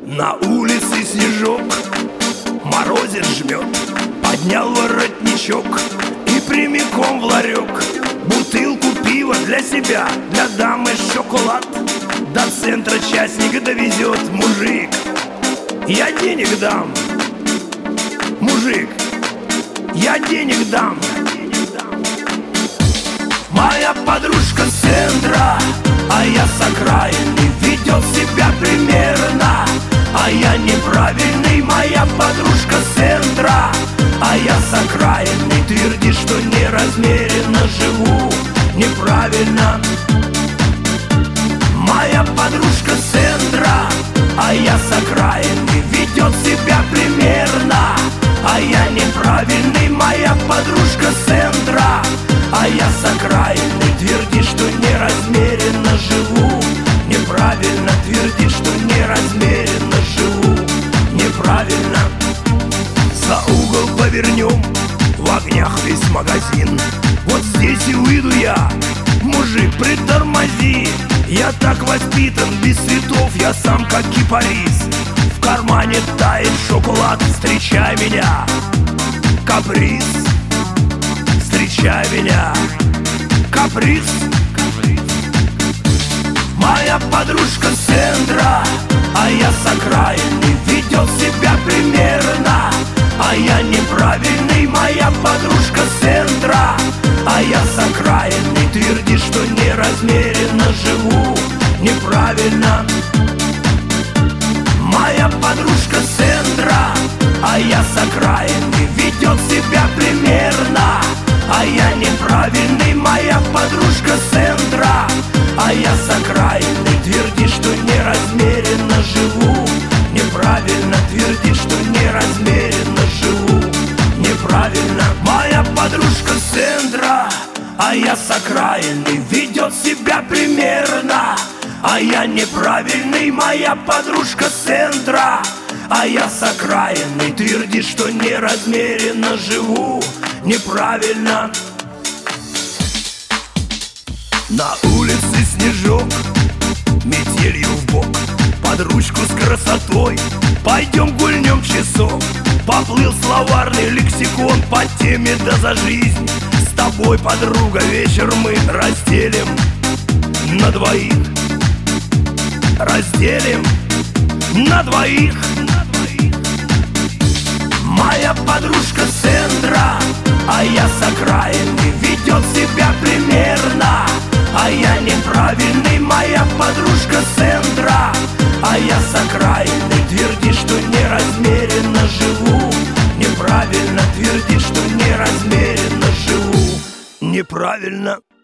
На улице снежок, морозец жмет. Поднял воротничок и прямиком в ларек. Бутылку пива для себя, для дамы шоколад. До центра частника довезет мужик. Я денег дам, мужик, я денег дам. Моя подружка с центра, а я с окраины, ведет себя примерно, а я неправильный. Моя подружка с центра, а я с окраины, твердит, что неразмеренно живу неправильно. Моя подружка с центра, а я с окраины, ведет себя примерно, а я неправильный. Моя подружка с центра, а я с окраины, твердит, что неразмеренно живу неправильно. Твердит, что неразмеренно живу неправильно. За угол повернем, в огнях весь магазин. Вот здесь и выйду я, мужик, притормози. Я так воспитан, без цветов, я сам как кипарис. В кармане тает шоколад, встречай меня, каприз. Встречай меня, каприз. Моя подружка с центра, а я с окраины, ведет себя примерно, а я неправильный. Моя подружка с центра, а я с окраины, твердит, что неразмеренно живу неправильно. Моя подружка с центра, а я с окраины, ведет себя примерно, а я неправильный. Моя подружка с центра, а я с окраины, твердит, что неразмеренно живу неправильно. Твердит, что неразмеренно живу неправильно. Моя подружка с центра, а я с окраины, ведет себя примерно, а я неправильный. Моя подружка с центра, а я с окраины, твердит, что неразмеренно живу неправильно. На улице снежок, метелью в бок, под ручку с красотой пойдем гульнем часок. Поплыл словарный лексикон по теме «Да за жизнь». С тобой, подруга, вечер мы разделим на двоих. Разделим на двоих. Моя подружка с центра, а я с окраины, ведет себя примерно, а я неправильный. Моя подружка с центра, а я с окраины, твердит, что неразмеренно живу неправильно. Твердит, что неразмеренно живу неправильно.